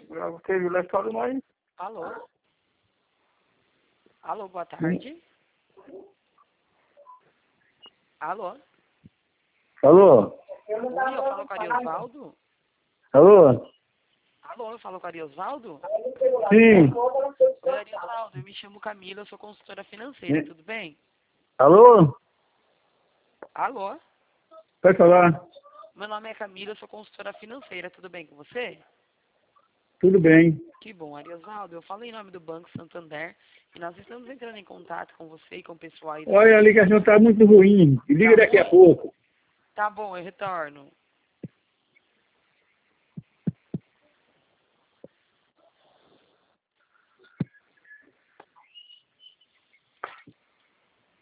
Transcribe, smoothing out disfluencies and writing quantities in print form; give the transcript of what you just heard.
teve lá história, mas... Alô? Alô, boa tarde. Alô? Alô? Oi, eu falo com a Ariosvaldo? Alô? Alô, eu falo com a Ariosvaldo? Sim. Oi, Ariosvaldo, eu me chamo Camila, eu sou consultora financeira, tudo bem? Alô? Alô? Pode falar. Meu nome é Camila, eu sou consultora financeira, tudo bem com você? Tudo bem. Que bom, Ariosvaldo, eu falo em nome do Banco Santander e nós estamos entrando em contato com você e com o pessoal aí do Olha, a ligação está muito ruim. Liga Tá daqui a ruim? pouco. Tá bom, eu retorno.